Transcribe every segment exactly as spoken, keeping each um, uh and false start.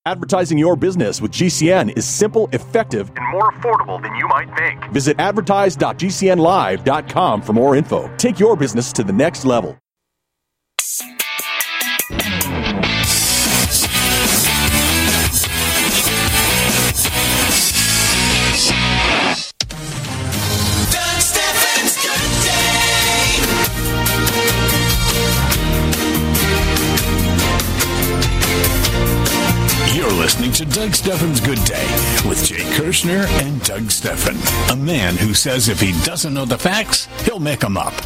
Advertising your business with G C N is simple, effective, and more affordable than you might think. Visit advertise dot g c n live dot com for more info. Take your business to the next level. Doug Stephan's Good Day. You're listening to Doug Stephan's Good Day with Jay Kirshner and Doug Stephan, a man who says if he doesn't know the facts, he'll make them up.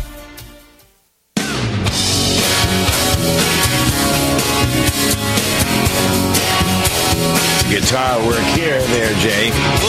Guitar work here and there, Jay.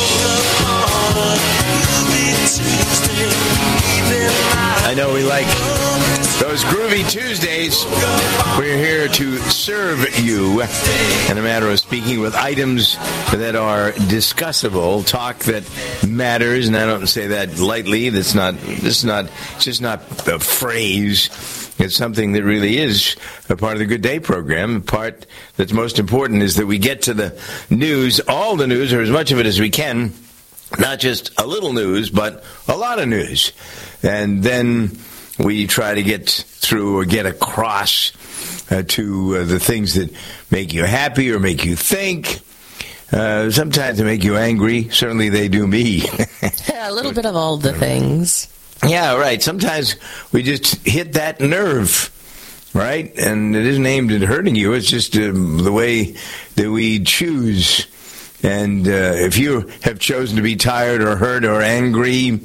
I know we like those groovy Tuesdays. We're here to serve you, in a matter of speaking, with items that are discussable, talk that matters, and I don't say that lightly. That's not. This is not. It's just not a phrase. It's something that really is a part of the Good Day program. The part that's most important is that we get to the news, all the news, or as much of it as we can. Not just a little news, but a lot of news. And then we try to get through or get across uh, to uh, the things that make you happy or make you think. Uh, sometimes they make you angry. Certainly they do me. A little bit of all the things. Yeah, right. Sometimes we just hit that nerve, right? And it isn't aimed at hurting you. It's just uh, the way that we choose. And uh, if you have chosen to be tired or hurt or angry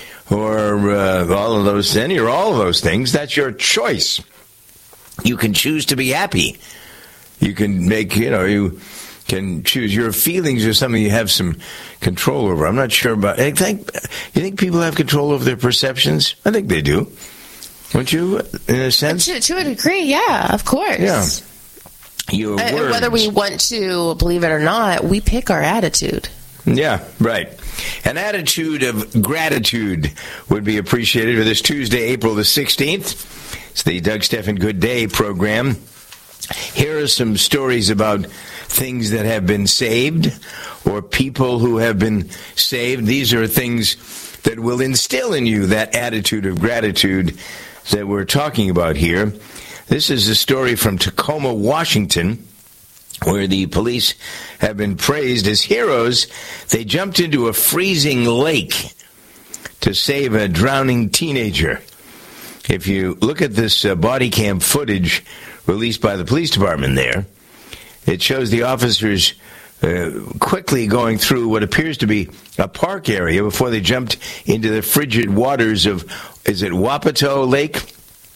or uh, all of those, any or all of those things, that's your choice. You can choose to be happy. You can make, you know, you can choose. Your feelings are something you have some control over. I'm not sure about. I think you think people have control over their perceptions. I think they do. Don't you? In a sense, to, to a degree, yeah, of course. Yeah. Your uh, words. Whether we want to believe it or not, we pick our attitude. Yeah, right. An attitude of gratitude would be appreciated for this Tuesday, April the sixteenth. It's the Doug Stephan Good Day program. Here are some stories about things that have been saved or people who have been saved. These are things that will instill in you that attitude of gratitude that we're talking about here. This is a story from Tacoma, Washington, where the police have been praised as heroes. They jumped into a freezing lake to save a drowning teenager. If you look at this uh, body cam footage released by the police department there, it shows the officers uh, quickly going through what appears to be a park area before they jumped into the frigid waters of, is it Wapato Lake?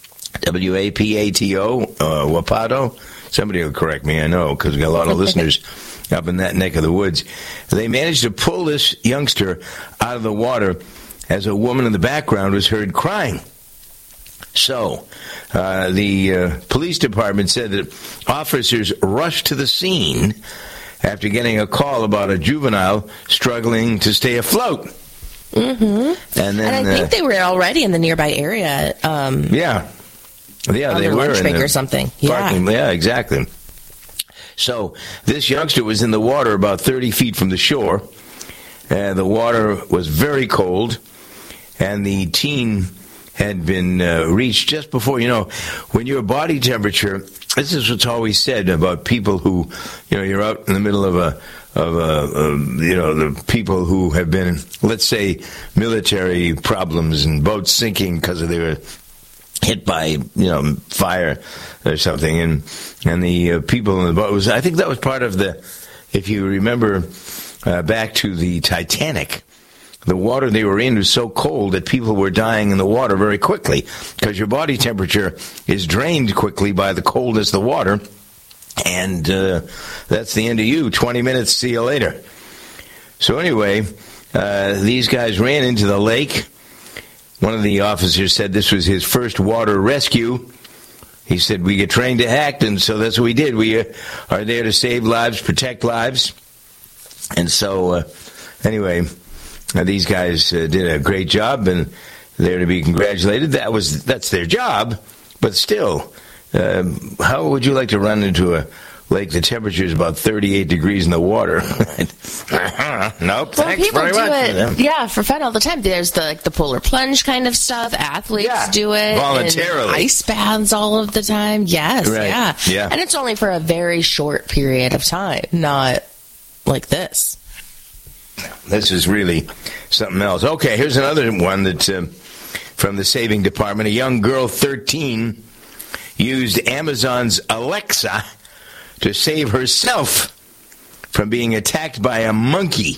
W A P A T O, uh, Wapato. Somebody will correct me, I know, because we've got a lot of listeners up in that neck of the woods. They managed to pull this youngster out of the water as a woman in the background was heard crying. So, uh, the uh, police department said that officers rushed to the scene after getting a call about a juvenile struggling to stay afloat. Mm-hmm. And then, and I think uh, they were already in the nearby area. Um, yeah. Yeah, on they their were lunch in break the or something. Yeah. Parking. Yeah, exactly. So this youngster was in the water about thirty feet from the shore. And the water was very cold. And the teen had been uh, reached just before, you know, when your body temperature, this is what's always said about people who, you know, you're out in the middle of a, of a, um, you know, the people who have been, let's say, military problems and boats sinking because of their hit by, you know, fire or something, and and the uh, people in the boat was, I think that was part of the, if you remember uh, back to the Titanic, the water they were in was so cold that people were dying in the water very quickly because your body temperature is drained quickly by the coldness of the water, and uh, that's the end of you. twenty minutes, see you later. So anyway, uh, these guys ran into the lake. One of the officers said this was his first water rescue. He said, we get trained to act, and so that's what we did. We uh, are there to save lives, protect lives. And so, uh, anyway, uh, these guys uh, did a great job, and they're to be congratulated. That was That's their job, but still, uh, how would you like to run into a lake, the temperature is about thirty-eight degrees in the water. Nope, Well, thanks people very do much. it, yeah, for fun all the time. There's the like the polar plunge kind of stuff. Athletes Yeah, do it voluntarily. and ice baths all of the time. Yes, Right, yeah, yeah. and it's only for a very short period of time, not like this. This is really something else. Okay, here's another one that uh, from the saving department. A young girl, thirteen, used Amazon's Alexa to save herself from being attacked by a monkey.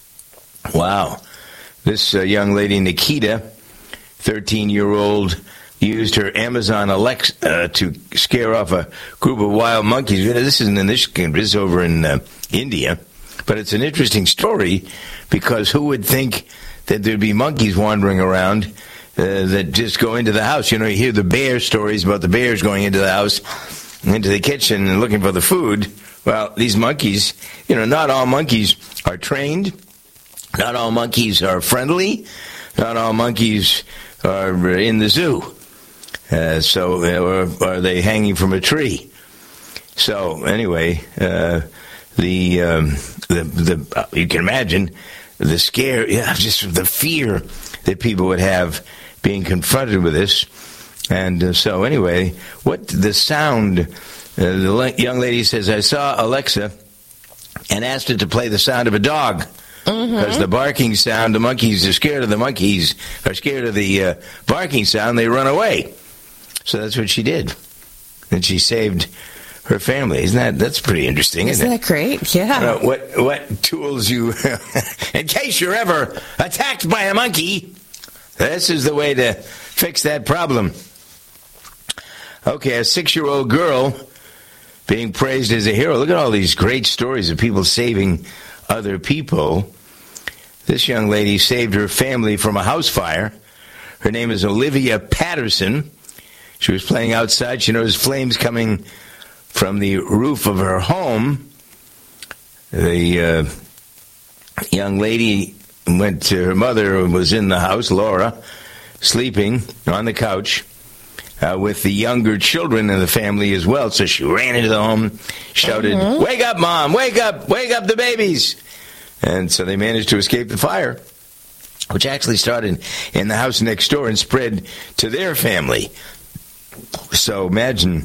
Wow. This uh, young lady, Nikita, thirteen-year-old, used her Amazon Alexa uh, to scare off a group of wild monkeys. This isn't in Michigan, this is over in uh, India. But it's an interesting story because who would think that there'd be monkeys wandering around uh, that just go into the house? You know, you hear the bear stories about the bears going into the house, into the kitchen and looking for the food. Well, these monkeys, you know, not all monkeys are trained. Not all monkeys are friendly. Not all monkeys are in the zoo. Uh, so, or are they hanging from a tree? So, anyway, uh, the, um, the, the, uh, you can imagine the scare, yeah, just the fear that people would have being confronted with this. And uh, so, anyway, what the sound, uh, the le- young lady says, I saw Alexa and asked it to play the sound of a dog. Because mm-hmm. the barking sound, the monkeys are scared of the monkeys, are scared of the uh, barking sound, they run away. So that's what she did. And she saved her family. Isn't that, that's pretty interesting, isn't, isn't it? that great? Yeah. Uh, what, what tools you, in case you're ever attacked by a monkey, this is the way to fix that problem. Okay, a six-year-old girl being praised as a hero. Look at all these great stories of people saving other people. This young lady saved her family from a house fire. Her name is Olivia Patterson. She was playing outside. She noticed flames coming from the roof of her home. The uh, young lady went to her mother, who was in the house, Laura, sleeping on the couch uh, with the younger children in the family as well. So she ran into the home, shouted, mm-hmm. "Wake up, Mom! Wake up! Wake up the babies!" And so they managed to escape the fire, which actually started in the house next door and spread to their family. So imagine,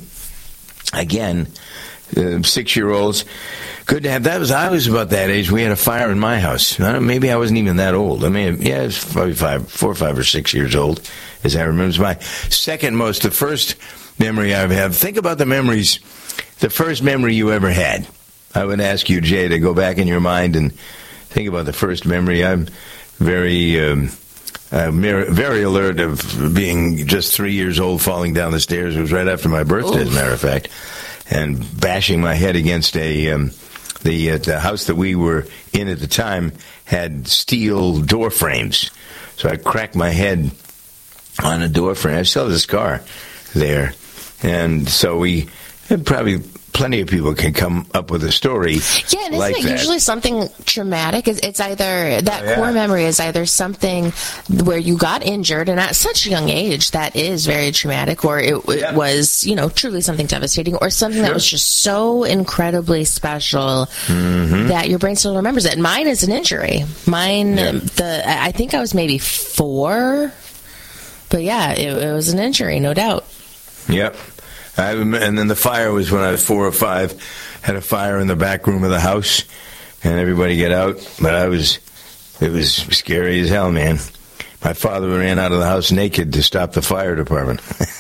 again, uh, six-year-olds. Good to have. That was I was about that age. We had a fire in my house. I don't, maybe I wasn't even that old. I mean, yeah, I was probably five, four, or five, or six years old, as I remember. It's my second most. The first memory I have. Think about the memories. The first memory you ever had. I would ask you, Jay, to go back in your mind and think about the first memory. I'm very, um, uh, very alert of being just three years old, falling down the stairs. It was right after my birthday, Oof. as a matter of fact, and bashing my head against a um, the uh, the house that we were in at the time had steel door frames, so I cracked my head on a door frame. I still have a scar there, and so we had probably. Plenty of people can come up with a story yeah, and like isn't it that. usually something traumatic? It's, it's either, that oh, yeah. core memory is either something where you got injured, and at such a young age, that is very traumatic, or it, it yeah. was, you know, truly something devastating, or something sure. that was just so incredibly special mm-hmm. that your brain still remembers it. And mine is an injury. Mine, yeah. the I think I was maybe four, but yeah, it, it was an injury, no doubt. Yep. I, and then the fire was when I was four or five. Had a fire in the back room of the house, and everybody get out. But I was, it was scary as hell, man. My father ran out of the house naked to stop the fire department.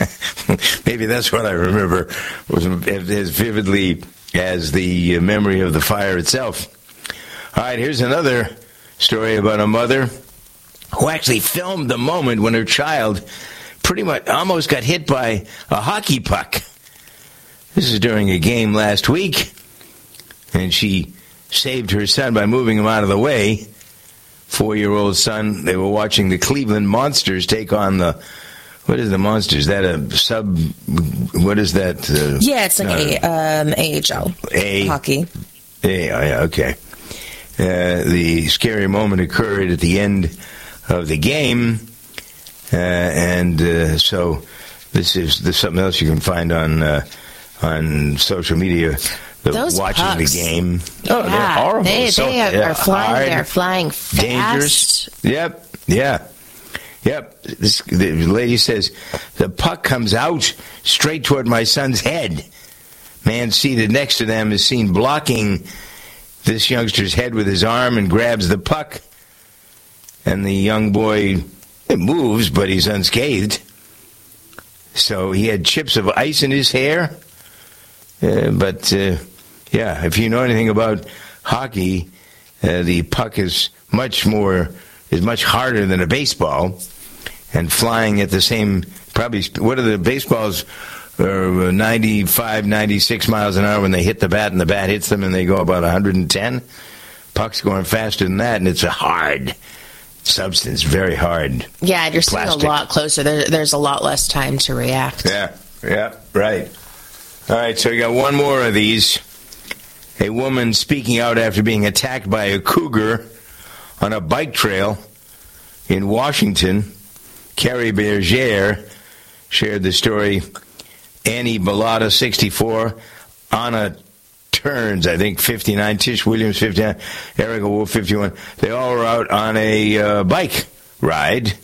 Maybe that's what I remember was as vividly as the memory of the fire itself. All right, here's another story about a mother who actually filmed the moment when her child pretty much almost got hit by a hockey puck. This is during a game last week, and she saved her son by moving him out of the way. Four-year-old son, they were watching the Cleveland Monsters take on the, what is the Monsters? Is that a sub, what is that? Uh, yeah, it's like uh, a, um, A H L. A, hockey. A, yeah, okay. Uh, the scary moment occurred at the end of the game. Uh, and uh, so this is this is something else you can find on uh, on social media the, Those watching pucks. the game. Oh, Yeah, they're horrible. They, So, they are, yeah, are flying. hard, They're flying fast. dangerous. Yep, yeah. Yep. This, the lady says, the puck comes out straight toward my son's head. Man seated next to them is seen blocking this youngster's head with his arm and grabs the puck. And the young boy, it moves, but he's unscathed. So he had chips of ice in his hair. Uh, but, uh, yeah, if you know anything about hockey, uh, the puck is much more, is much harder than a baseball. And flying at the same, probably, what are the baseballs, uh, ninety-five, ninety-six miles an hour when they hit the bat, and the bat hits them, and they go about one hundred ten. Puck's going faster than that, and it's a hard substance, very hard. Yeah, you're seeing Plastic. a lot closer. There, there's a lot less time to react. Yeah, yeah, right. All right, so we got one more of these. A woman speaking out after being attacked by a cougar on a bike trail in Washington. Carrie Berger shared the story. Annie Bellotta, sixty-four. Anna Turns, I think, fifty-nine. Tish Williams, fifty-nine. Erica Wolf, fifty-one. They all were out on a uh, bike ride.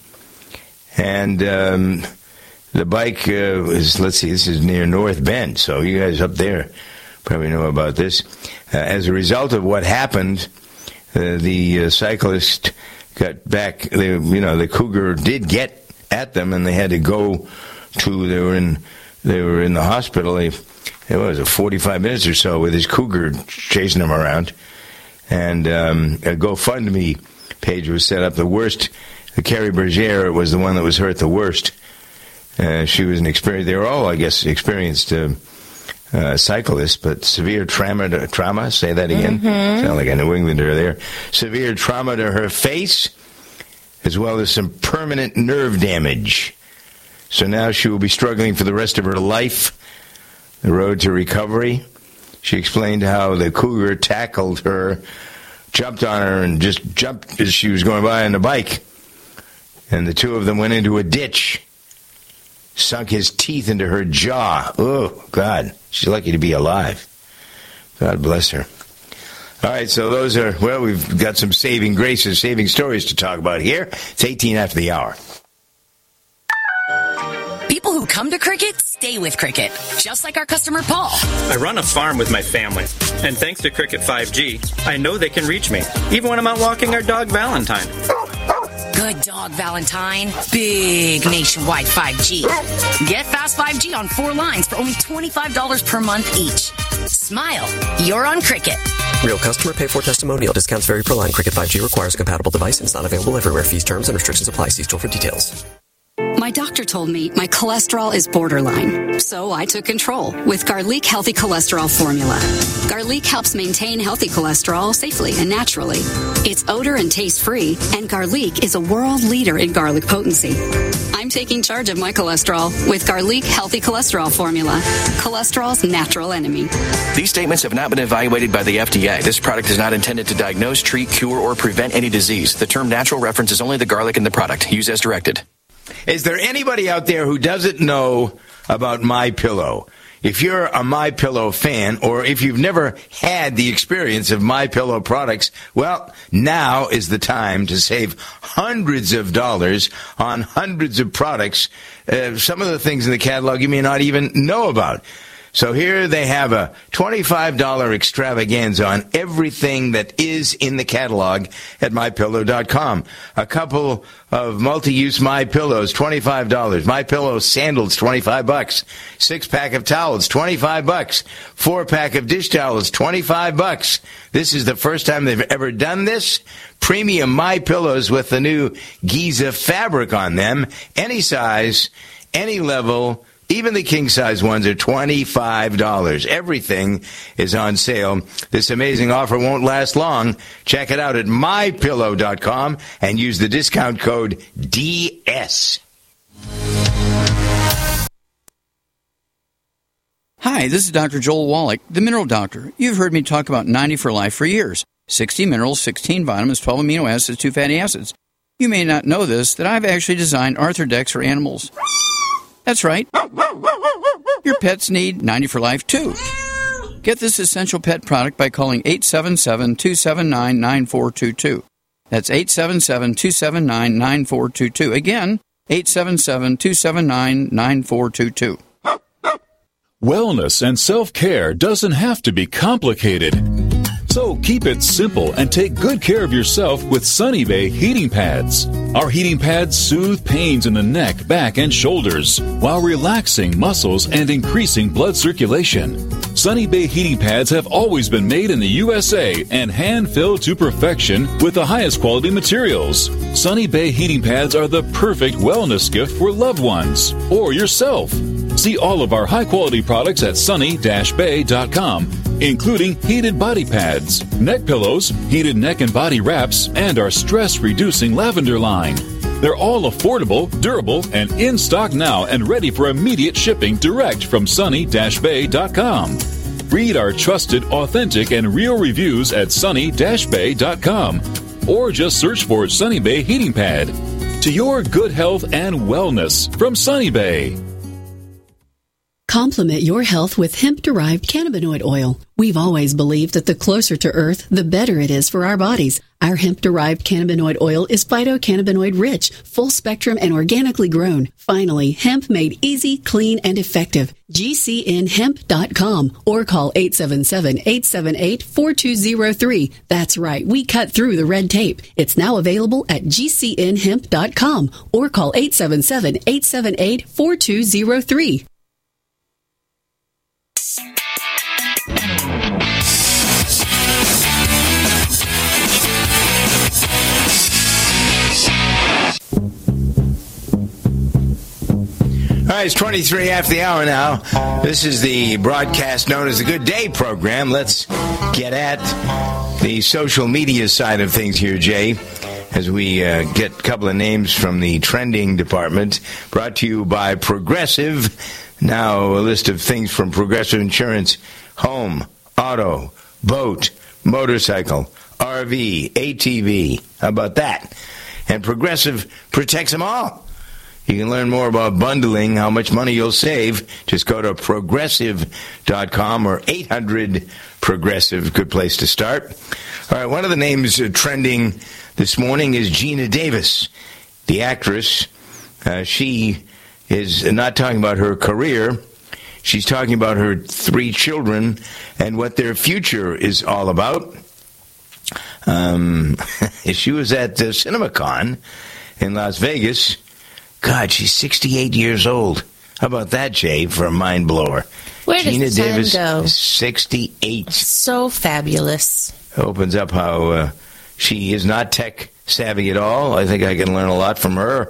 And um, the bike uh, is, let's see, this is near North Bend. So you guys up there probably know about this. Uh, as a result of what happened, uh, the uh, cyclist got back, they, you know, the cougar did get at them, and they had to go to, they were in, they were in the hospital. They, it was a forty-five minutes or so with his cougar chasing them around. And um, a GoFundMe page was set up. The worst, the Carrie Berger was the one that was hurt the worst. Uh, she was an experienced, they were all, I guess, experienced uh, uh, cyclists, but severe trauma, trauma, say that again? Mm-hmm. Sound like a New Englander there. Severe trauma to her face, as well as some permanent nerve damage. So now she will be struggling for the rest of her life, the road to recovery. She explained how the cougar tackled her, jumped on her, and just jumped as she was going by on the bike. And the two of them went into a ditch, sunk his teeth into her jaw. Oh, God. She's lucky to be alive. God bless her. All right, so those are, well, we've got some saving graces, saving stories to talk about here. It's eighteen after the hour. People who come to Cricket stay with Cricket, just like our customer Paul. I run a farm with my family, and thanks to Cricket five G, I know they can reach me, even when I'm out walking our dog Valentine. Good dog, Valentine. Big nationwide five G. Get fast five G on four lines for only twenty-five dollars per month each. Smile. You're on Cricket. Real customer pay for testimonial. Discounts vary per line. Cricket five G requires a compatible device and is not available everywhere. Fees, terms, and restrictions apply. See store for details. My doctor told me my cholesterol is borderline, so I took control with Garlic Healthy Cholesterol Formula. Garlic helps maintain healthy cholesterol safely and naturally. It's odor and taste free, and Garlic is a world leader in garlic potency. I'm taking charge of my cholesterol with Garlic Healthy Cholesterol Formula, cholesterol's natural enemy. These statements have not been evaluated by the F D A. This product is not intended to diagnose, treat, cure, or prevent any disease. The term natural references only the garlic in the product. Use as directed. Is there anybody out there who doesn't know about MyPillow? If you're a MyPillow fan, or if you've never had the experience of MyPillow products, well, now is the time to save hundreds of dollars on hundreds of products. Uh, some of the things in the catalog you may not even know about. So here they have a twenty-five dollars extravaganza on everything that is in the catalog at my pillow dot com. A couple of multi-use MyPillows, twenty-five dollars. MyPillow sandals, twenty-five bucks. Six-pack of towels, twenty-five bucks. Four-pack of dish towels, twenty-five bucks. This is the first time they've ever done this. Premium MyPillows with the new Giza fabric on them. Any size, any level. Even the king-size ones are twenty-five dollars. Everything is on sale. This amazing offer won't last long. Check it out at my pillow dot com and use the discount code D S. Hi, this is Doctor Joel Wallach, the Mineral Doctor. You've heard me talk about ninety for Life for years. sixty minerals, sixteen vitamins, twelve amino acids, two fatty acids. You may not know this, that I've actually designed Arthrodex for animals. That's right. Your pets need ninety for Life, too. Get this essential pet product by calling eight seven seven, two seven nine, nine four two two. That's eight seven seven, two seven nine, nine four two two. Again, eight seven seven, two seven nine, nine four two two. Wellness and self-care doesn't have to be complicated. So keep it simple and take good care of yourself with Sunny Bay heating pads. Our heating pads soothe pains in the neck, back, and shoulders while relaxing muscles and increasing blood circulation. Sunny Bay heating pads have always been made in the U S A and hand-filled to perfection with the highest quality materials. Sunny Bay heating pads are the perfect wellness gift for loved ones or yourself. See all of our high-quality products at sunny dash bay dot com, including heated body pads, neck pillows, heated neck and body wraps, and our stress-reducing lavender line. They're all affordable, durable, and in stock now and ready for immediate shipping direct from sunny dash bay dot com. Read our trusted, authentic, and real reviews at sunny dash bay dot com or just search for Sunny Bay Heating Pad. To your good health and wellness from Sunny Bay. Complement your health with hemp-derived cannabinoid oil. We've always believed that the closer to Earth, the better it is for our bodies. Our hemp-derived cannabinoid oil is phytocannabinoid-rich, full-spectrum, and organically grown. Finally, hemp made easy, clean, and effective. G C N hemp dot com or call eight seven seven, eight seven eight, four two zero three. That's right, we cut through the red tape. It's now available at G C N hemp dot com or call eight seven seven, eight seven eight, four two zero three. All right, it's twenty-three after the hour now. This is the broadcast known as the Good Day program. Let's get at the social media side of things here, Jay, as we uh, get a couple of names from the trending department. Brought to you by Progressive. Now a list of things from Progressive Insurance: home, auto, boat, motorcycle, R V, A T V. How about that? And Progressive protects them all. You can learn more about bundling, how much money you'll save. Just go to progressive dot com or eight hundred progressive. Good place to start. All right, one of the names uh, trending this morning is Gina Davis, the actress. Uh, she is not talking about her career. She's talking about her three children and what their future is all about. Um, she was at uh, CinemaCon in Las Vegas. God, she's sixty-eight years old. How about that, Jay, for a mind blower? Where Gina does the time Davis, go? sixty-eight. So fabulous. Opens up how uh, she is not tech savvy at all. I think I can learn a lot from her.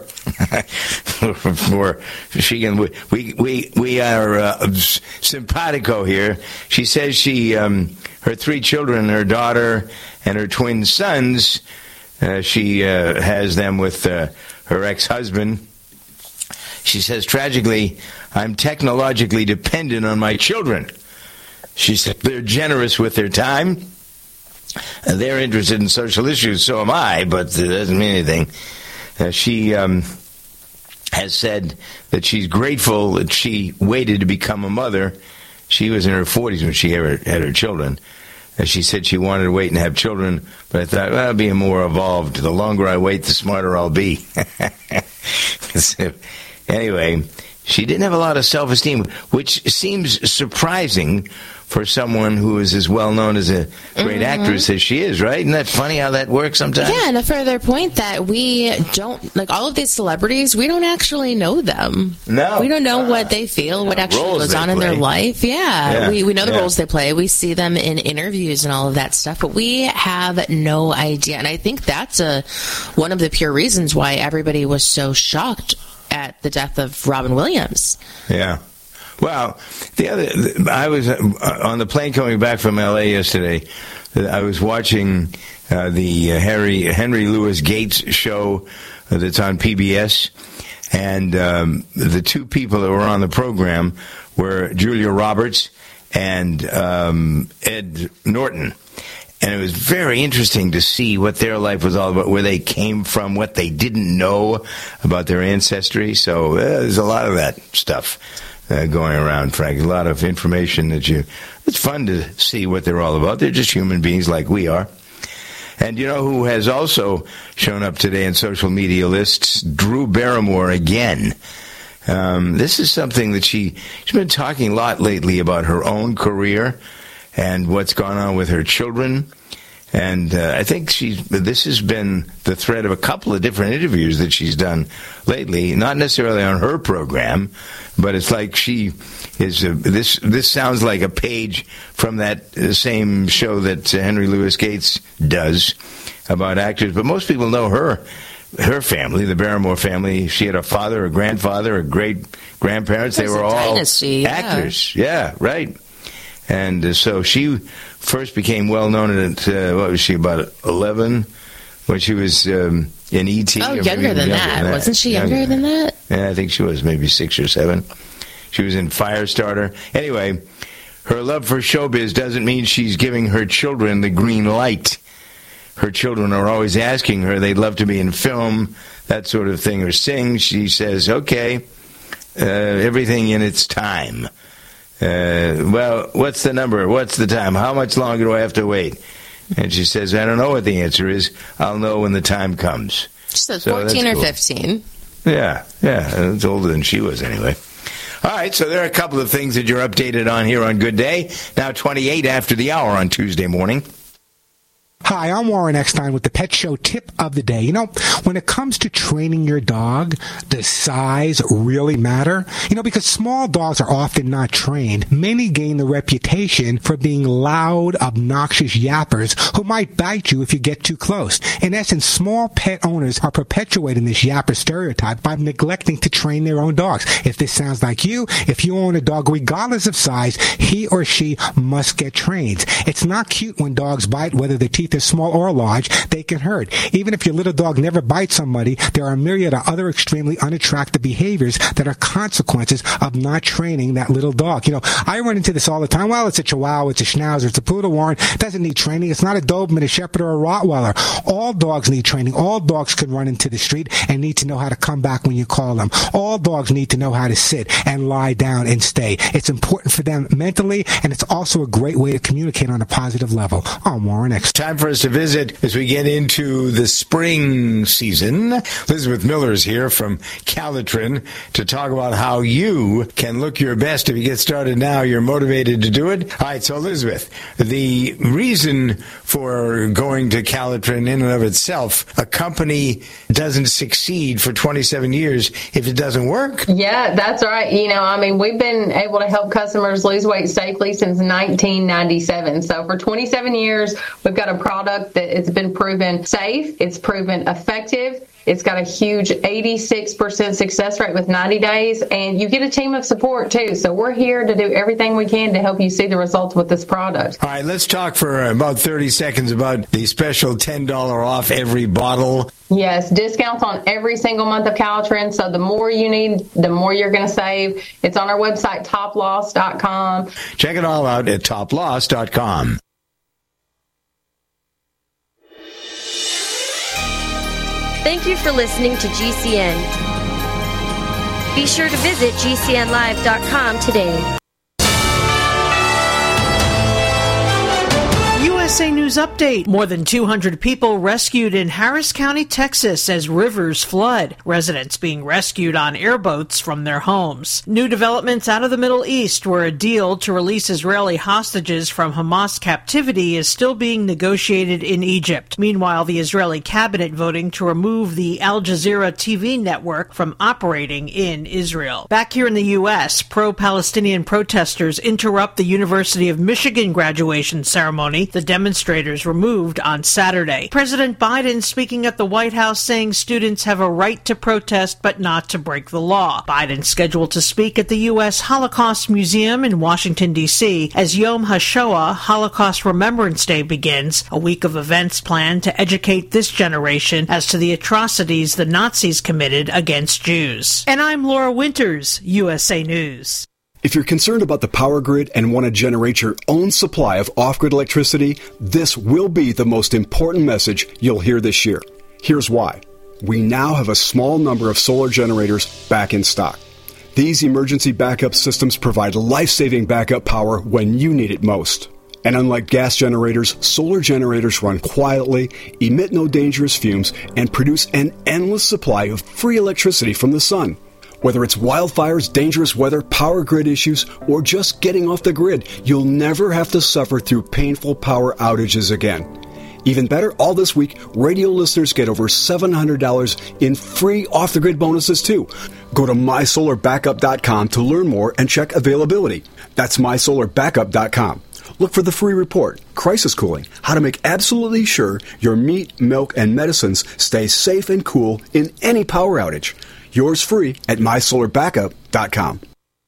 For she can, we we we are uh, simpatico here. She says she um, her three children, her daughter and her twin sons. Uh, she uh, has them with uh, her ex-husband. She says, tragically, I'm technologically dependent on my children. She said they're generous with their time. And they're interested in social issues, so am I, but it doesn't mean anything. Uh, she um, has said that she's grateful that she waited to become a mother. She was in her forties when she had her, had her children. Uh, she said she wanted to wait and have children, but I thought, well, I'll be more evolved. The longer I wait, the smarter I'll be. So, anyway, she didn't have a lot of self-esteem, which seems surprising for someone who is as well known as a great mm-hmm. actress as she is, right? Isn't that funny how that works sometimes? Yeah, and a further point that we don't, like all of these celebrities, we don't actually know them. No. We don't know uh, what they feel, what actually goes on play. in their life. Yeah, yeah. We, we know the yeah. roles they play. We see them in interviews and all of that stuff, but we have no idea. And I think that's a one of the pure reasons why everybody was so shocked at the death of Robin Williams. Yeah. Well, the other, I was on the plane coming back from L A yesterday. I was watching uh, the uh, Harry Henry Louis Gates show that's on P B S, and um, the two people that were on the program were Julia Roberts and um, Ed Norton. And it was very interesting to see what their life was all about, where they came from, what they didn't know about their ancestry. So uh, there's a lot of that stuff uh, going around, Frank. A lot of information that you... It's fun to see what they're all about. They're just human beings like we are. And you know who has also shown up today in social media lists? Drew Barrymore again. Um, this is something that she, she's been talking a lot lately about her own career and what's gone on with her children. And uh, I think she's, this has been the thread of a couple of different interviews that she's done lately, not necessarily on her program, but it's like she is, a, this This sounds like a page from that same show that uh, Henry Louis Gates does about actors. But most people know her. Her family, the Barrymore family, she had a father, a grandfather, a great-grandparents. They were all dynasty, actors. Yeah, yeah right. And uh, so she first became well-known at, uh, what was she, about eleven, when she was um, in E T Oh, younger than, younger that. than that. Wasn't she younger, younger than that? Yeah, I think she was maybe six or seven. She was in Firestarter. Anyway, her love for showbiz doesn't mean she's giving her children the green light. Her children are always asking her, they'd love to be in film, that sort of thing, or sing. She says, okay, uh, everything in its time. Uh, well, what's the number? What's the time? How much longer do I have to wait? And she says, I don't know what the answer is. I'll know when the time comes. She says so fourteen or cool. fifteen. Yeah, yeah, it's older than she was anyway. All right, so there are a couple of things that you're updated on here on Good Day. Now twenty-eight after the hour on Tuesday morning. Hi, I'm Warren Eckstein with the Pet Show Tip of the Day. You know, when it comes to training your dog, does size really matter? You know, because small dogs are often not trained. Many gain the reputation for being loud, obnoxious yappers who might bite you if you get too close. In essence, small pet owners are perpetuating this yapper stereotype by neglecting to train their own dogs. If this sounds like you, if you own a dog, regardless of size, he or she must get trained. It's not cute when dogs bite, whether their teeth are small or large. They can hurt. Even if your little dog never bites somebody, there are a myriad of other extremely unattractive behaviors that are consequences of not training that little dog. You know, I run into this all the time. Well, it's a Chihuahua, it's a Schnauzer, it's a Poodle, Warren. It doesn't need training. It's not a Doberman, a Shepherd, or a Rottweiler. All dogs need training. All dogs can run into the street and need to know how to come back when you call them. All dogs need to know how to sit and lie down and stay. It's important for them mentally, and it's also a great way to communicate on a positive level. I'm Warren X. Time for us to visit as we get into the spring season. Elizabeth Miller's here from Calitrin to talk about how you can look your best. If you get started now, you're motivated to do it. All right, so Elizabeth, the reason for going to Calitrin in and of itself, a company doesn't succeed for twenty-seven years if it doesn't work. Yeah, that's right. You know, I mean, we've been able to help customers lose weight safely since nineteen ninety-seven. So for twenty-seven years, we've got a product that it's been proven safe, it's proven effective, it's got a huge eighty-six percent success rate with ninety days, and you get a team of support too. So we're here to do everything we can to help you see the results with this product. All right, let's talk for about thirty seconds about the special ten dollars off every bottle. Yes, discounts on every single month of Calitrin. So the more you need, the more you're going to save. It's on our website, top loss dot com. Check it all out at top loss dot com. Thank you for listening to G C N. Be sure to visit G C N live dot com today. U S A News Update. More than two hundred people rescued in Harris County, Texas as rivers flood. Residents being rescued on airboats from their homes. New developments out of the Middle East, where a deal to release Israeli hostages from Hamas captivity is still being negotiated in Egypt. Meanwhile, the Israeli cabinet voting to remove the Al Jazeera T V network from operating in Israel. Back here in the U S, pro-Palestinian protesters interrupt the University of Michigan graduation ceremony. The demonstrators were moved on Saturday. President Biden speaking at the White House saying students have a right to protest but not to break the law. Biden scheduled to speak at the U S Holocaust Museum in Washington, D C as Yom HaShoah, Holocaust Remembrance Day, begins, a week of events planned to educate this generation as to the atrocities the Nazis committed against Jews. And I'm Laura Winters, U S A News. If you're concerned about the power grid and want to generate your own supply of off-grid electricity, this will be the most important message you'll hear this year. Here's why. We now have a small number of solar generators back in stock. These emergency backup systems provide life-saving backup power when you need it most. And unlike gas generators, solar generators run quietly, emit no dangerous fumes, and produce an endless supply of free electricity from the sun. Whether it's wildfires, dangerous weather, power grid issues, or just getting off the grid, you'll never have to suffer through painful power outages again. Even better, all this week, radio listeners get over seven hundred dollars in free off-the-grid bonuses, too. Go to my solar backup dot com to learn more and check availability. That's my solar backup dot com. Look for the free report, Crisis Cooling, how to make absolutely sure your meat, milk, and medicines stay safe and cool in any power outage. Yours free at my solar backup dot com.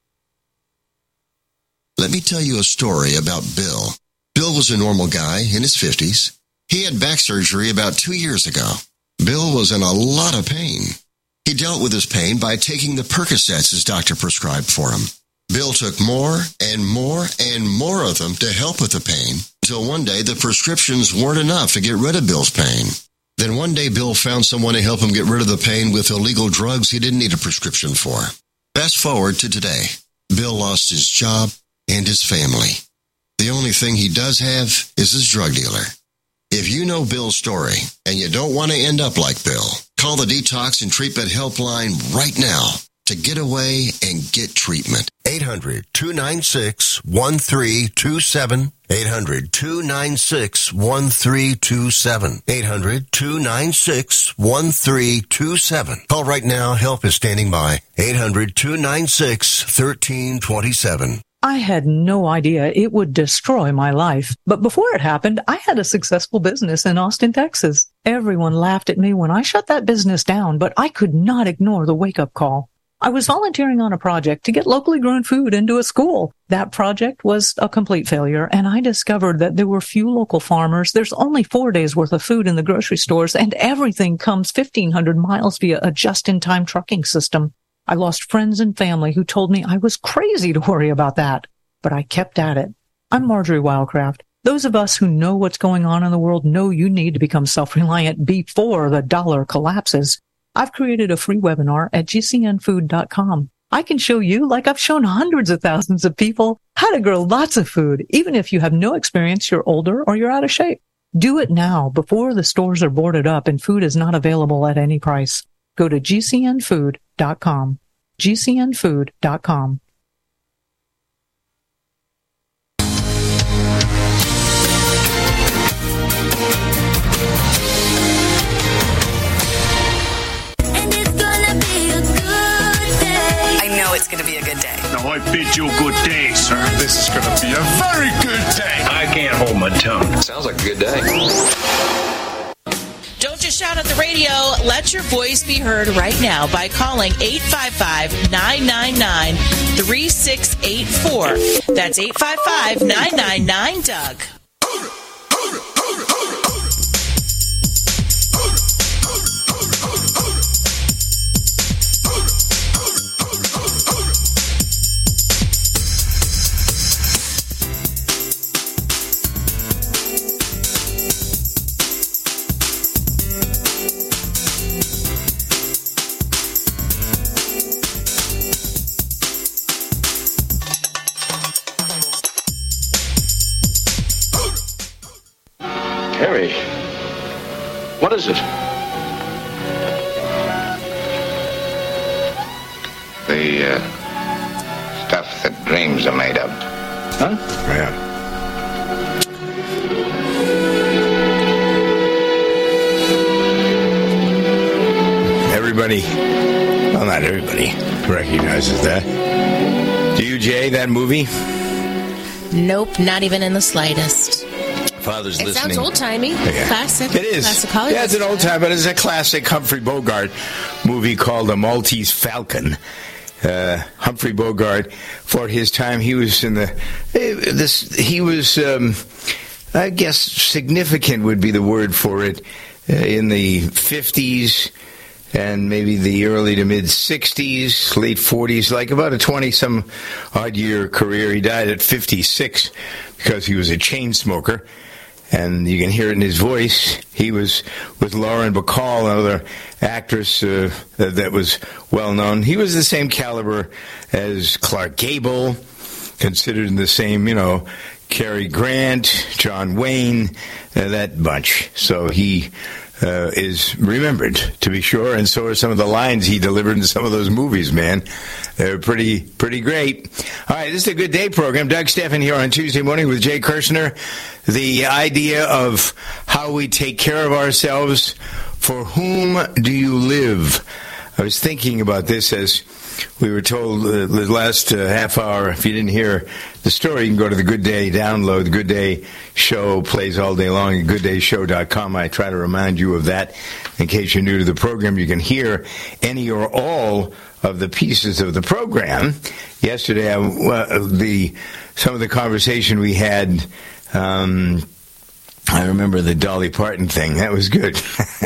Let me tell you a story about Bill. Bill was a normal guy in his fifties. He had back surgery about two years ago. Bill was in a lot of pain. He dealt with his pain by taking the Percocets his doctor prescribed for him. Bill took more and more and more of them to help with the pain, until one day the prescriptions weren't enough to get rid of Bill's pain. Then one day Bill found someone to help him get rid of the pain with illegal drugs he didn't need a prescription for. Fast forward to today. Bill lost his job and his family. The only thing he does have is his drug dealer. If you know Bill's story and you don't want to end up like Bill, call the Detox and Treatment Helpline right now to get away and get treatment. eight hundred, two nine six, one three two seven. eight hundred, two nine six, one three two seven. eight hundred, two nine six, one three two seven. Call right now. Help is standing by. eight hundred, two nine six, one three two seven. I had no idea it would destroy my life. But before it happened, I had a successful business in Austin, Texas. Everyone laughed at me when I shut that business down, but I could not ignore the wake-up call. I was volunteering on a project to get locally grown food into a school. That project was a complete failure, and I discovered that there were few local farmers. There's only four days worth of food in the grocery stores, and everything comes fifteen hundred miles via a just-in-time trucking system. I lost friends and family who told me I was crazy to worry about that, but I kept at it. I'm Marjorie Wildcraft. Those of us who know what's going on in the world know you need to become self-reliant before the dollar collapses. I've created a free webinar at G C N food dot com. I can show you, like I've shown hundreds of thousands of people, how to grow lots of food, even if you have no experience, you're older, or you're out of shape. Do it now before the stores are boarded up and food is not available at any price. Go to G C N food dot com. G C N food dot com. It's going to be a good day. Now, I bid you a good day, sir. This is going to be a very good day. I can't hold my tongue. Sounds like a good day. Don't just shout at the radio. Let your voice be heard right now by calling eight five five, nine nine nine, three six eight four. That's eight five five, nine nine nine, Doug. Harry, what is it? The uh, stuff that dreams are made of. Huh? Yeah. Everybody, well, not everybody recognizes that. Do you, Jay, that movie? Nope, not even in the slightest. Father's it listening. sounds old-timey. Yeah. Classic. It is. Classic Hollywood. Yeah, it's an old time, but it's a classic Humphrey Bogart movie called The Maltese Falcon. Uh, Humphrey Bogart, for his time, he was in the this. He was, um, I guess, significant would be the word for it, uh, in the fifties and maybe the early to mid sixties, late forties, like about a twenty-some odd year career. He died at fifty-six because he was a chain smoker. and you can hear it in his voice. He was with Lauren Bacall, another actress uh, that was well known. He was the same caliber as Clark Gable, considered in the same, you know, Cary Grant, John Wayne, uh, that bunch. So he uh, is remembered, to be sure, and so are some of the lines he delivered in some of those movies, man. They're pretty pretty great. All right, this is a Good Day program. Doug Steffen here on Tuesday morning with Jay Kirshner. The idea of how we take care of ourselves. For whom do you live? I was thinking about this as we were told uh, the last uh, half hour. If you didn't hear the story, you can go to the Good Day download. The Good Day show plays all day long at good day show dot com. I try to remind you of that in case you're new to the program. You can hear any or all of the pieces of the program. Yesterday, I, uh, the some of the conversation we had, um, I remember the Dolly Parton thing. That was good.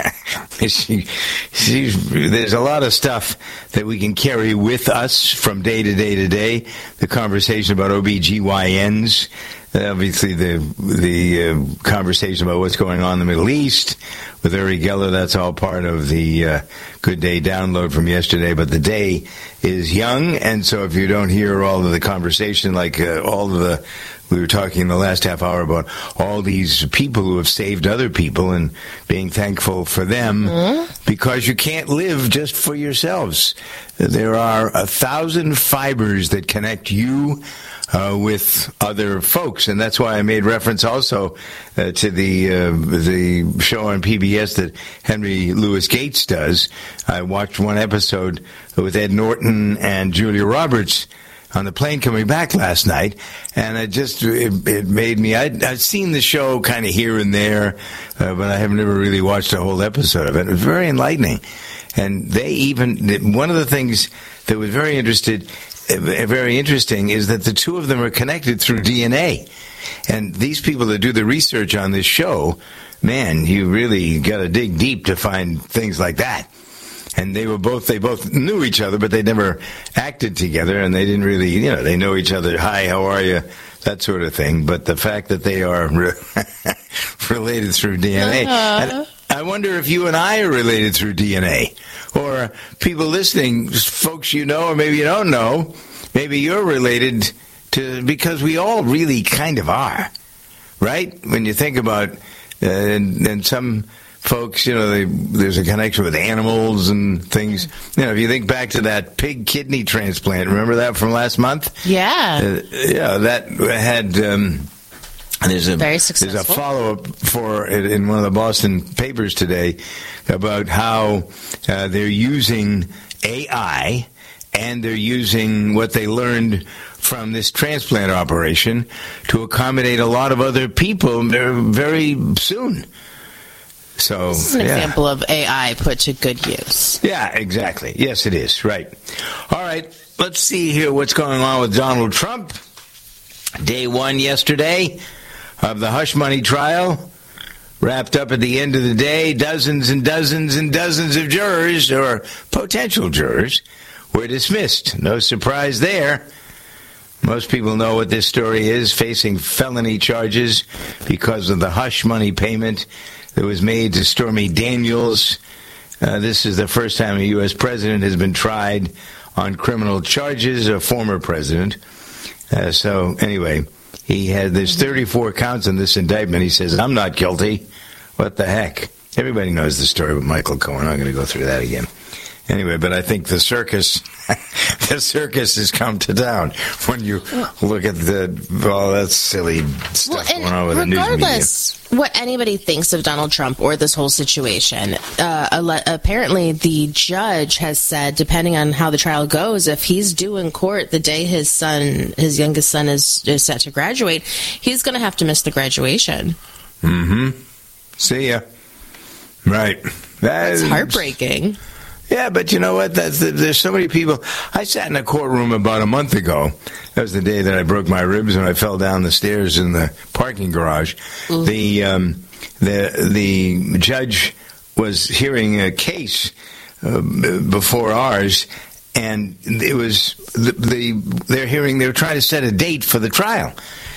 she, she's, there's a lot of stuff that we can carry with us from day to day to day. The conversation about O B G Y Ns, obviously the the uh, conversation about what's going on in the Middle East with Uri Geller. That's all part of the uh, Good Day download from yesterday. But the day is young, and so if you don't hear all of the conversation, like uh, all of the we were talking in the last half hour about all these people who have saved other people and being thankful for them, mm-hmm. because you can't live just for yourselves. There are a thousand fibers that connect you uh, with other folks, and that's why I made reference also uh, to the uh, the show on P B S that Henry Louis Gates does. I watched one episode with Ed Norton and Julia Roberts on the plane coming back last night, and it just it, it made me. I'd, I'd seen the show kind of here and there, uh, but I have never really watched a whole episode of it. It was very enlightening, and they even one of the things that was very interested, very interesting, is that the two of them are connected through D N A, and these people that do the research on this show, man, you really got to dig deep to find things like that. And they were both, they both knew each other, but they never acted together, and they didn't really, you know, they know each other. Hi, how are you? That sort of thing. But the fact that they are re- related through D N A. Uh-huh. I wonder if you and I are related through D N A. Or people listening, folks you know, or maybe you don't know, maybe you're related to, because we all really kind of are. Right? When you think about, uh, and, and some folks, you know, they, there's a connection with animals and things. You know, if you think back to that pig kidney transplant, remember that from last month? Yeah. Uh, yeah, that had, um, there's a, Very successful. There's a follow-up for it in one of the Boston papers today about how uh, they're using A I and they're using what they learned from this transplant operation to accommodate a lot of other people very soon. So, this is an yeah. example of A I put to good use. Yeah, exactly. Yes, it is. Right. All right. Let's see here what's going on with Donald Trump. Day one yesterday of the hush money trial. Wrapped up at the end of the day. Dozens and dozens and dozens of jurors, or potential jurors, were dismissed. No surprise there. Most people know what this story is, facing felony charges because of the hush money payment that was made to Stormy Daniels. Uh, this is the first time a U S president has been tried on criminal charges, a former president. Uh, so, anyway, he had, there's thirty-four counts in this indictment. He says, I'm not guilty. What the heck? Everybody knows the story with Michael Cohen. I'm going to go through that again. Anyway, but I think the circus, the circus has come to town when you look at the, all that silly stuff well, going on with the news media. Regardless what anybody thinks of Donald Trump or this whole situation, uh, apparently the judge has said, depending on how the trial goes, if he's due in court the day his son, his youngest son is, is set to graduate, he's going to have to miss the graduation. Mm-hmm. See ya. Right. That It's is heartbreaking. Yeah, but you know what? That's the, there's so many people. I sat in a courtroom about a month ago. That was the day that I broke my ribs when I fell down the stairs in the parking garage. Mm-hmm. The um, the the judge was hearing a case uh, before ours, and it was the, the they're hearing they were trying to set a date for the trial.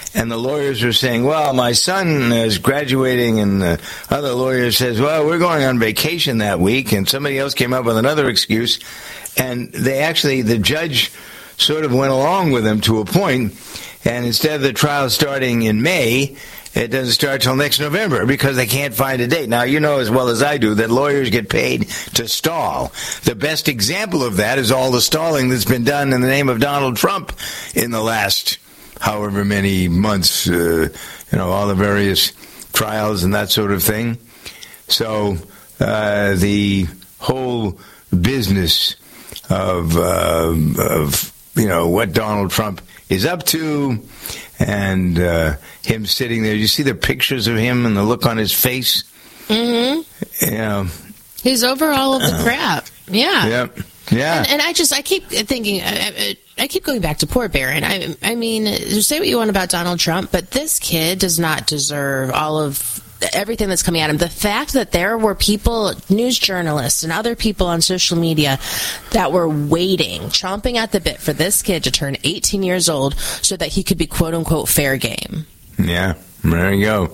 and the lawyers are saying, well, my son is graduating, and the other lawyer says, well, we're going on vacation that week, and somebody else came up with another excuse, and they actually, the judge sort of went along with them to a point, and instead of the trial starting in May, it doesn't start till next November because they can't find a date. Now, you know as well as I do that lawyers get paid to stall. The best example of that is all the stalling that's been done in the name of Donald Trump in the last however many months, uh, you know, all the various trials and that sort of thing. So uh, the whole business of, uh, of, you know, what Donald Trump is up to, and uh, him sitting there. You see the pictures of him and the look on his face? Mm-hmm. You know, he's over all of the uh, crap. Yeah. Yep. Yeah. And, and I just, I keep thinking, I, I keep going back to poor Barron. I, I mean, say what you want about Donald Trump, but this kid does not deserve all of everything that's coming at him. The fact that there were people, news journalists and other people on social media that were waiting, chomping at the bit for this kid to turn eighteen years old so that he could be quote unquote fair game. Yeah, there you go.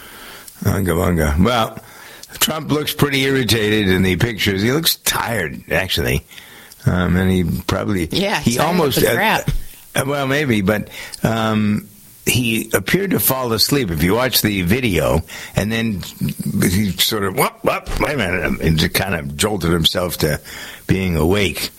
Unga bunga. Well, Trump looks pretty irritated in the pictures. He looks tired, actually. Um, and he probably, yeah, he almost, the crap. Uh, well, maybe, but, um, he appeared to fall asleep. If you watch the video, and then he sort of, whoop, whoop, wait a minute, and just kind of jolted himself to being awake.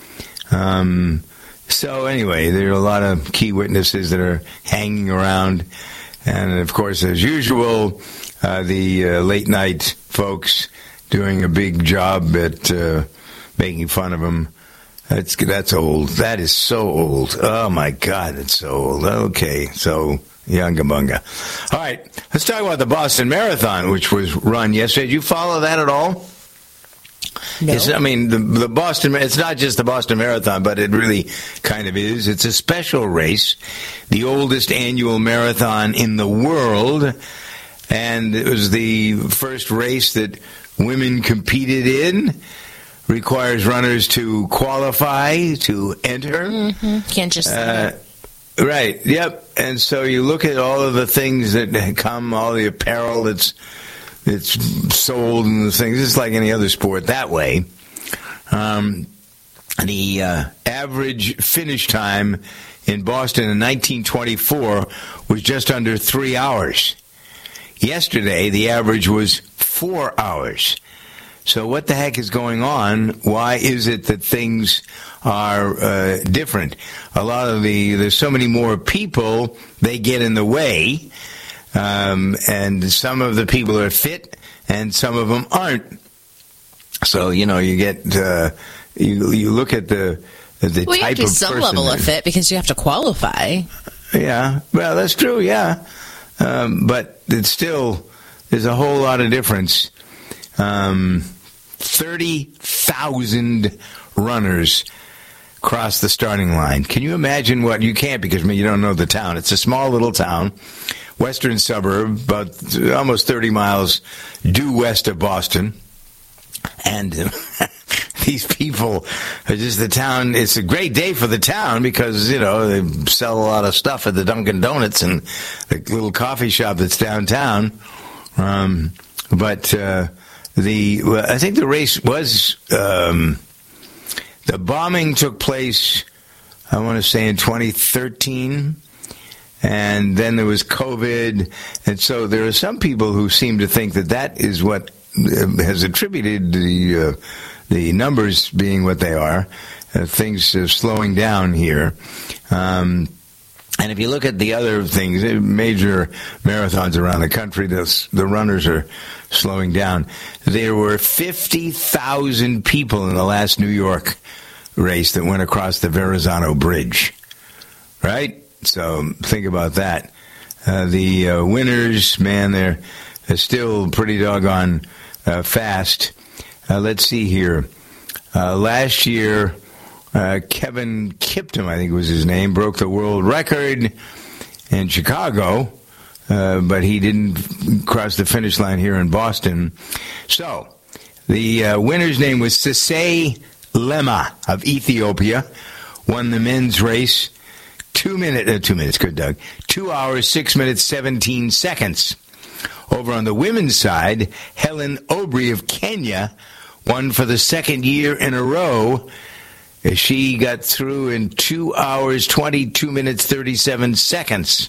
Um, so anyway, there are a lot of key witnesses that are hanging around. And, of course, as usual, uh, the uh, late-night folks doing a big job at uh, making fun of him. That's, that's old. That is so old. Oh, my God, it's so old. Okay, so... Yunga bunga. All right, let's talk about the Boston Marathon, which was run yesterday. Did you follow that at all? No. It's, I mean, the, the Boston, it's not just the Boston Marathon, but it really kind of is. It's a special race, the oldest annual marathon in the world, and it was the first race that women competed in. Requires runners to qualify, to enter. Mm-hmm. Can't just... Uh, Right, yep. And so you look at all of the things that come, all the apparel that's that's sold and the things. It's like any other sport that way. Um, the uh, average finish time in Boston in nineteen twenty-four was just under three hours. Yesterday, the average was four hours. So what the heck is going on? Why is it that things are uh, different? A lot of the, there's so many more people, they get in the way, um, and some of the people are fit, and some of them aren't. So, you know, you get, uh, you you look at the the well, type you have to of some person level of fit because you have to qualify. Yeah, well, that's true, yeah. Um, but it's still, there's a whole lot of difference. Um, thirty thousand runners cross the starting line. Can you imagine what, you can't because you don't know the town. It's a small little town, western suburb, about almost thirty miles due west of Boston. And these people are just the town. It's a great day for the town because, you know, they sell a lot of stuff at the Dunkin' Donuts and the little coffee shop that's downtown. Um, but, uh, The well, I think the race was um, the bombing took place, I want to say in twenty thirteen, and then there was COVID, and so there are some people who seem to think that that is what has attributed the uh, the numbers being what they are, uh, things are slowing down here. Um, And if you look at the other things, major marathons around the country, the, the runners are slowing down. There were fifty thousand people in the last New York race that went across the Verrazano Bridge, right? So think about that. Uh, the uh, winners, man, they're, they're still pretty doggone uh, fast. Uh, let's see here. Uh, last year... Uh, Kevin Kiptum, I think was his name, broke the world record in Chicago, uh, but he didn't cross the finish line here in Boston. So, the uh, winner's name was Sisay Lema of Ethiopia, won the men's race. Two minute, uh, two minutes, good, Doug. Two hours, six minutes, seventeen seconds. Over on the women's side, Helen Obry of Kenya won for the second year in a row. She got through in two hours, twenty-two minutes, thirty-seven seconds.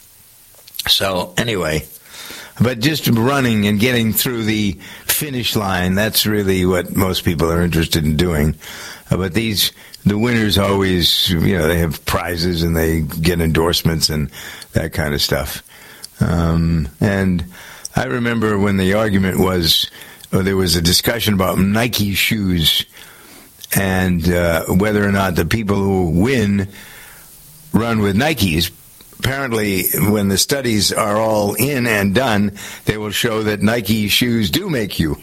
So, anyway, but just running and getting through the finish line, that's really what most people are interested in doing. Uh, but these, the winners always, you know, they have prizes and they get endorsements and that kind of stuff. Um, and I remember when the argument was, or there was a discussion about Nike shoes and uh, whether or not the people who win run with Nikes. Apparently, when the studies are all in and done, they will show that Nike shoes do make you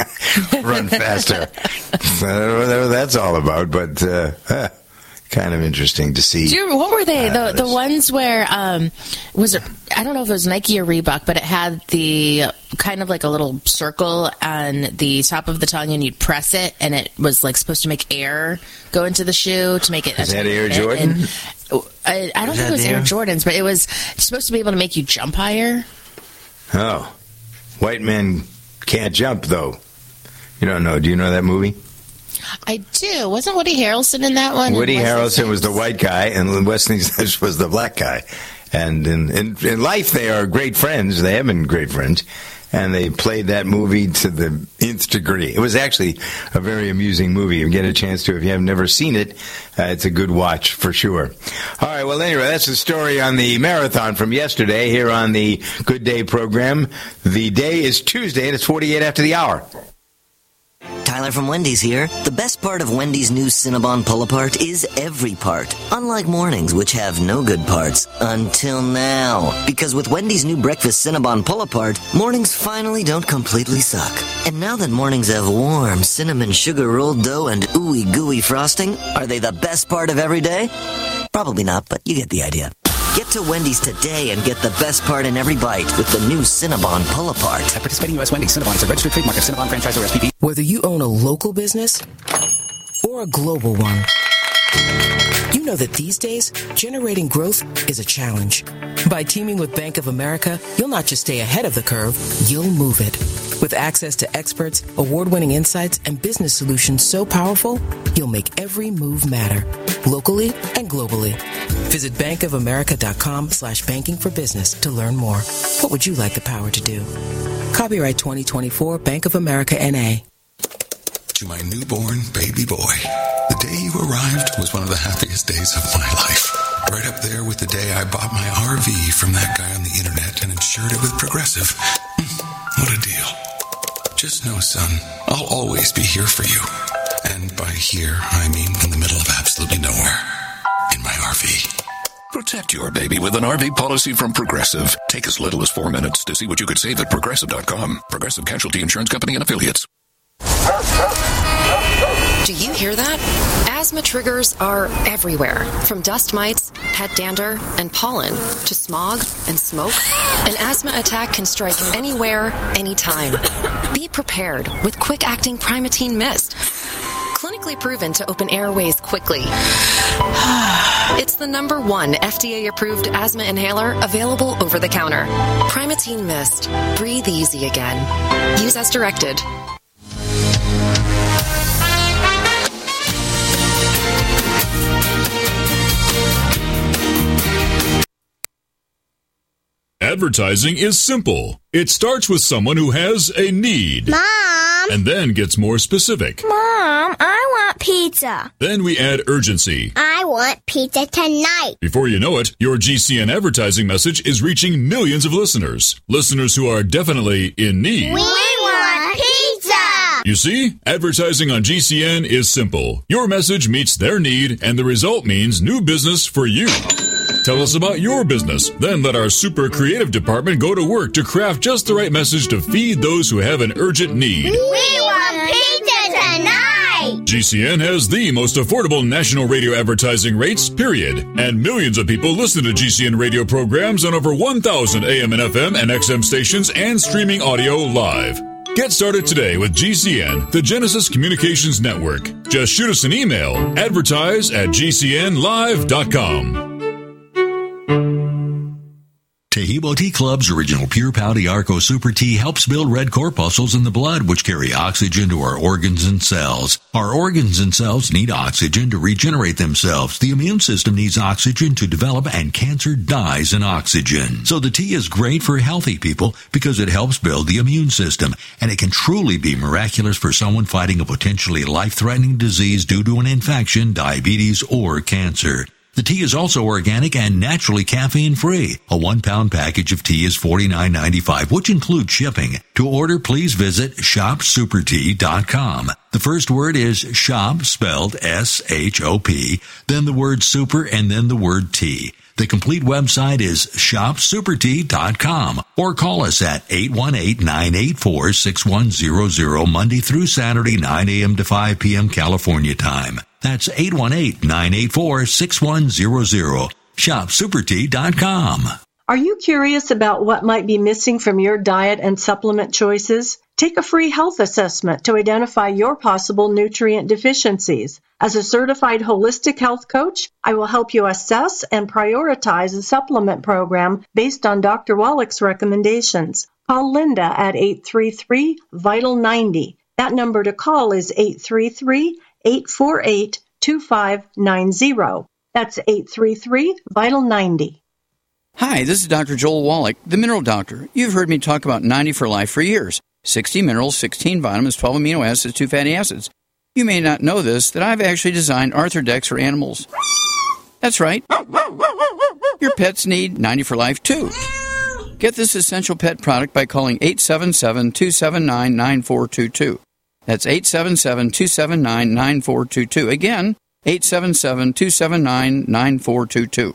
run faster. I don't know what that's all about, but uh, huh, kind of interesting to see. Do you, what were they? Uh, the the ones where um, was it? I don't know if it was Nike or Reebok, but it had the kind of like a little circle on the top of the tongue, and you'd press it, and it was like supposed to make air go into the shoe to make it. Is that Air Jordan? And I, I don't think it was Air Jordans, but it was supposed to be able to make you jump higher. Oh, white men can't jump though. You don't know? Do you know that movie? I do. Wasn't Woody Harrelson in that one? Woody Harrelson was the white guy, and Wesley Snipes was the black guy. And in, in, in life, they are great friends. They have been great friends. And they played that movie to the nth degree. It was actually a very amusing movie. You get a chance to, if you have never seen it, uh, it's a good watch for sure. All right, well, anyway, that's the story on the marathon from yesterday here on the Good Day program. The day is Tuesday, and it's forty-eight after the hour. Tyler from Wendy's here. The best part of Wendy's new Cinnabon Pull-Apart is every part. Unlike mornings, which have no good parts. Until now. Because with Wendy's new breakfast Cinnabon Pull-Apart, mornings finally don't completely suck. And now that mornings have warm cinnamon sugar rolled dough and ooey gooey frosting, are they the best part of every day? Probably not, but you get the idea. Get to Wendy's today and get the best part in every bite with the new Cinnabon Pull-Apart. At participating U S Wendy's, Cinnabon is a registered trademark of Cinnabon franchise or S P P. Whether you own a local business or a global one, you know that these days, generating growth is a challenge. By teaming with Bank of America, you'll not just stay ahead of the curve, you'll move it. With access to experts, award-winning insights, and business solutions so powerful, you'll make every move matter, locally and globally. Visit bankofamerica.com slash banking for business to learn more. What would you like the power to do? Copyright twenty twenty-four, Bank of America, N A. To my newborn baby boy, the day you arrived was one of the happiest days of my life. Right up there with the day I bought my R V from that guy on the internet and insured it with Progressive. What a deal. Just know, son, I'll always be here for you. And by here, I mean in the middle of absolutely nowhere. In my R V. Protect your baby with an R V policy from Progressive. Take as little as four minutes to see what you could save at Progressive dot com. Progressive Casualty Insurance Company and Affiliates. Do you hear that? Asthma triggers are everywhere, from dust mites, pet dander, and pollen, to smog and smoke. An asthma attack can strike anywhere, anytime. Be prepared with quick-acting Primatene Mist. Clinically proven to open airways quickly. It's the number one F D A-approved asthma inhaler available over the counter. Primatene Mist. Breathe easy again. Use as directed. Advertising is simple. It starts with someone who has a need. Mom! And then gets more specific. Mom, I want pizza. Then we add urgency. I want pizza tonight. Before you know it, your G C N advertising message is reaching millions of listeners. Listeners who are definitely in need. We want pizza! You see, advertising on G C N is simple. Your message meets their need, and the result means new business for you. Tell us about your business. Then let our super creative department go to work to craft just the right message to feed those who have an urgent need. We want pizza tonight! G C N has the most affordable national radio advertising rates, period. And millions of people listen to G C N radio programs on over one thousand A M and F M and X M stations and streaming audio live. Get started today with G C N, the Genesis Communications Network. Just shoot us an email, advertise at G C N live dot com. Tehibo Tea Club's original Pure Pau Arco Super Tea helps build red corpuscles in the blood, which carry oxygen to our organs and cells. Our organs and cells need oxygen to regenerate themselves. The immune system needs oxygen to develop, and cancer dies in oxygen. So the tea is great for healthy people because it helps build the immune system, and it can truly be miraculous for someone fighting a potentially life-threatening disease due to an infection, diabetes, or cancer. The tea is also organic and naturally caffeine-free. A one-pound package of tea is forty-nine ninety-five, which includes shipping. To order, please visit shop super tea dot com. The first word is shop, spelled S H O P, then the word super, and then the word tea. The complete website is shop super tea dot com, or call us at eight one eight, nine eight four, six one zero zero Monday through Saturday, nine a.m. to five p.m. California time. That's eight one eight, nine eight four, six one zero zero. shop super tea dot com. Are you curious about what might be missing from your diet and supplement choices? Take a free health assessment to identify your possible nutrient deficiencies. As a certified holistic health coach, I will help you assess and prioritize a supplement program based on Doctor Wallach's recommendations. Call Linda at eight three three, vital ninety. That number to call is eight three three, eight four eight, two five nine zero. That's eight three three, vital ninety. Hi, this is Doctor Joel Wallach, the Mineral Doctor. You've heard me talk about ninety for Life for years. sixty minerals, sixteen vitamins, twelve amino acids, two fatty acids. You may not know this, that I've actually designed Arthrodex for animals. That's right. Your pets need ninety for Life, too. Get this essential pet product by calling eight seven seven, two seven nine, nine four two two. That's eight seven seven, two seven nine, nine four two two. Again, eight seven seven, two seven nine, nine four two two.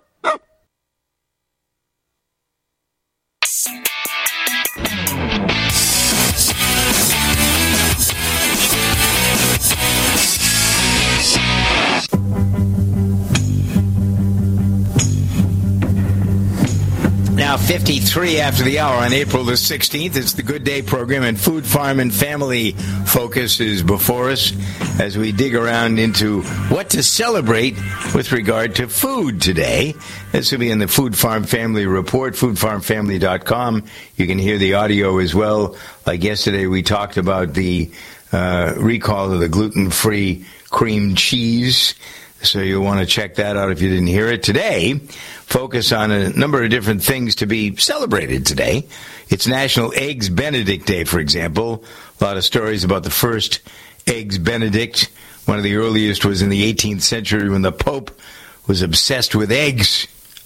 Now fifty-three after the hour on April the sixteenth. It's the Good Day program, and Food, Farm, and Family focus is before us as we dig around into what to celebrate with regard to food today. This will be in the Food, Farm, Family report, food farm family dot com. You can hear the audio as well. Like yesterday, we talked about the uh, recall of the gluten-free cream cheese. So you'll want to check that out if you didn't hear it. Today, focus on a number of different things to be celebrated today. It's National Eggs Benedict Day, for example. A lot of stories about the first Eggs Benedict. One of the earliest was in the eighteenth century when the Pope was obsessed with eggs.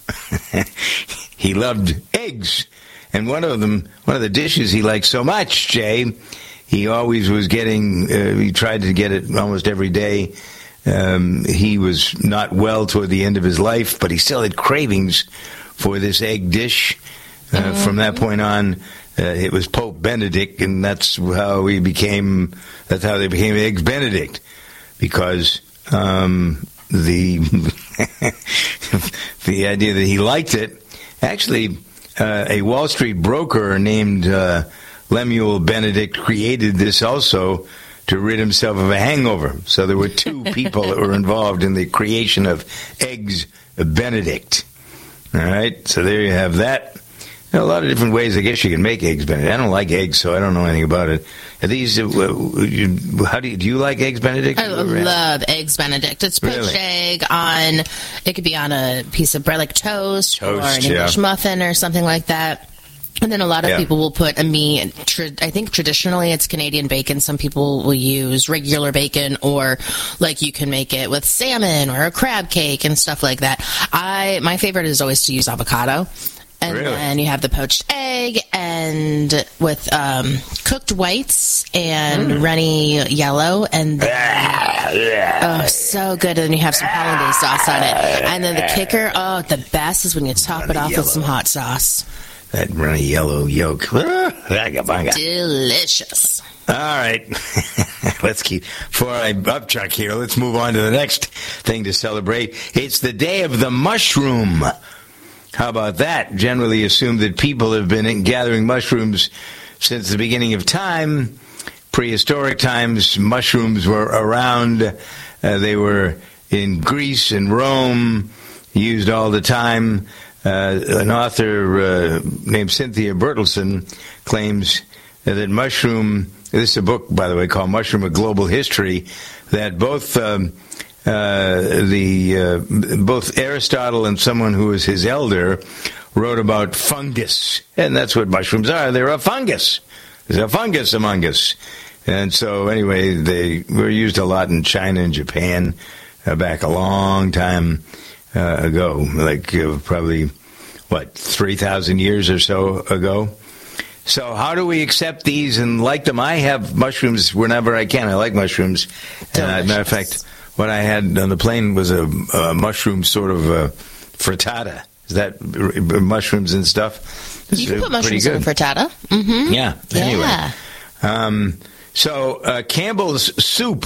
He loved eggs. And one of them, one of the dishes he liked so much, Jay, he always was getting, uh, he tried to get it almost every day. Um, he was not well toward the end of his life, but he still had cravings for this egg dish. Uh, mm-hmm. From that point on, uh, it was Pope Benedict, and that's how he became. That's how they became Eggs Benedict, because um, the the idea that he liked it. Actually, uh, a Wall Street broker named uh, Lemuel Benedict created this also to rid himself of a hangover. So there were two people that were involved in the creation of Eggs Benedict. All right, so there you have that. There are a lot of different ways I guess you can make Eggs Benedict. I don't like eggs, so I don't know anything about it. Are these, uh, you, how do you, do you like Eggs Benedict? I love Eggs Benedict. It's poached really? egg on, it could be on a piece of bread like toast, toast or an English yeah. muffin or something like that. And then a lot of yeah. people will put a meat. Tra- I think traditionally it's Canadian bacon. Some people will use regular bacon, or like you can make it with salmon or a crab cake and stuff like that. I my favorite is always to use avocado. And really? Then you have the poached egg and with um, cooked whites and mm. runny yellow. And then, oh, so good. And then you have some hollandaise sauce on it. And then the kicker, oh, the best is when you top runny it off yellow. With some hot sauce. That runny yellow yolk. Delicious. All right. Let's keep, before I upchuck here, let's move on to the next thing to celebrate. It's the Day of the Mushroom. How about that? Generally assumed that people have been gathering mushrooms since the beginning of time. Prehistoric times, mushrooms were around. Uh, they were in Greece and Rome, used all the time. Uh, an author uh, named Cynthia Bertelsen claims that mushroom, this is a book, by the way, called Mushroom: A Global History, that both um, uh, the uh, both Aristotle and someone who was his elder wrote about fungus, and that's what mushrooms are. They're a fungus. There's a fungus among us. And so, anyway, they were used a lot in China and Japan uh, back a long time uh, ago, like uh, probably, what, three thousand years or so ago. So how do we accept these and like them? I have mushrooms whenever I can. I like mushrooms. And uh, matter of fact, what I had on the plane was a, a mushroom sort of uh, frittata. Is that r- mushrooms and stuff? You can put mushrooms in a frittata. Mm-hmm. Yeah. Yeah. Anyway. Um, so uh, Campbell's Soup,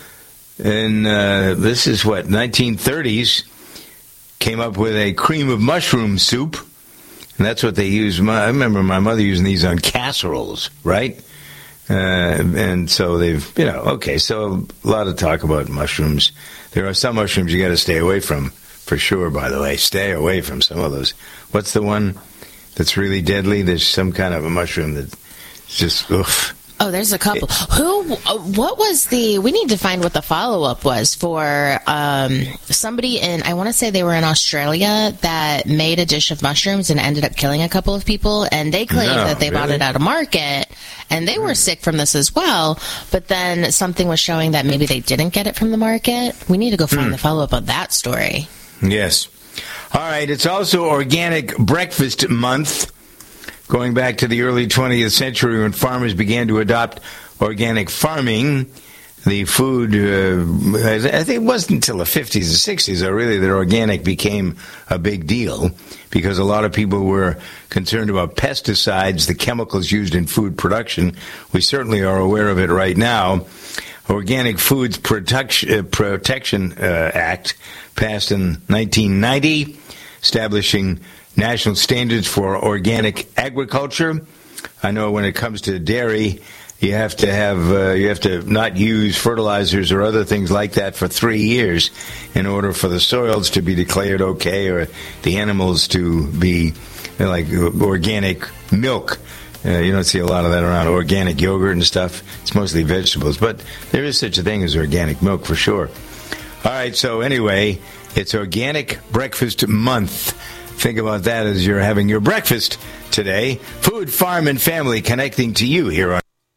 in uh, this is what, nineteen thirties, came up with a cream of mushroom soup. And that's what they use. My, I remember my mother using these on casseroles, right? Uh, and so they've, you know, okay, so a lot of talk about mushrooms. There are some mushrooms you got to stay away from, for sure, by the way. Stay away from some of those. What's the one that's really deadly? There's some kind of a mushroom that's just, oof. Oh, there's a couple. Who? uh, What was the? We need to find what the follow up was for um, somebody in. I want to say they were in Australia that made a dish of mushrooms and ended up killing a couple of people. And they claimed No, that they bought really? it out of market, and they were sick from this as well. But then something was showing that maybe they didn't get it from the market. We need to go find Hmm. the follow up of that story. Yes. All right. It's also Organic Breakfast Month, going back to the early twentieth century when farmers began to adopt organic farming. The food, uh, I think it wasn't until the fifties and sixties, though, really, that organic became a big deal because a lot of people were concerned about pesticides, the chemicals used in food production. We certainly are aware of it right now. Organic Foods Protection, uh, Protection uh, Act passed in nineteen ninety, establishing national standards for organic agriculture. I know when it comes to dairy, you have to have uh, you have to not use fertilizers or other things like that for three years in order for the soils to be declared okay or the animals to be uh, like organic milk. Uh, you don't see a lot of that around, organic yogurt and stuff. It's mostly vegetables, but there is such a thing as organic milk for sure. All right, so anyway, it's Organic Breakfast Month. Think about that as you're having your breakfast today. Food, farm, and family connecting to you here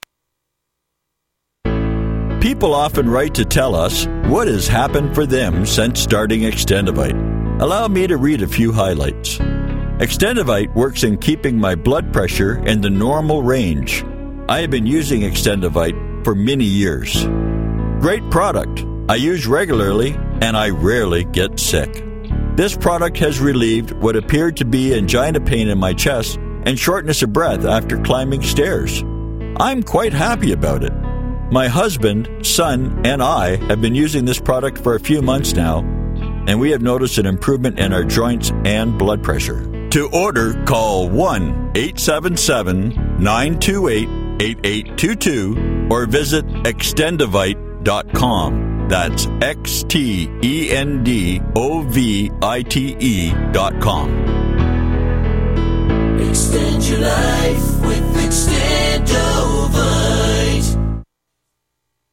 on. People often write to tell us what has happened for them since starting Extendivite. Allow me to read a few highlights. Extendivite works in keeping my blood pressure in the normal range. I have been using Extendivite for many years. Great product. I use regularly and I rarely get sick. This product has relieved what appeared to be angina pain in my chest and shortness of breath after climbing stairs. I'm quite happy about it. My husband, son, and I have been using this product for a few months now, and we have noticed an improvement in our joints and blood pressure. To order, call one eight seven seven, nine two eight, eight eight two two or visit extendivite dot com. That's X T E N D O V I T E dot com. Extend your life with Extend.